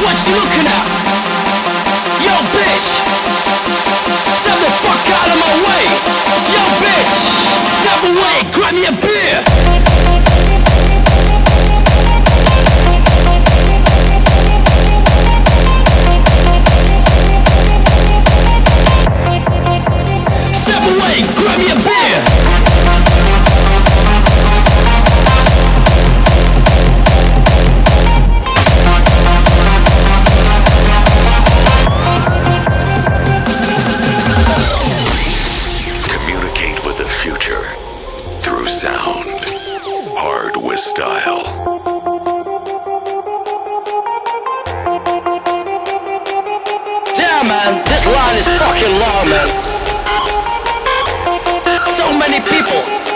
What you looking at? Yo, bitch! Step the fuck out of my way! Yo, bitch! Step away, grab me a beer! Step away, grab me a beer! Communicate with the future through sound. Hardware style. Damn, man, this line is fucking long, man. So many people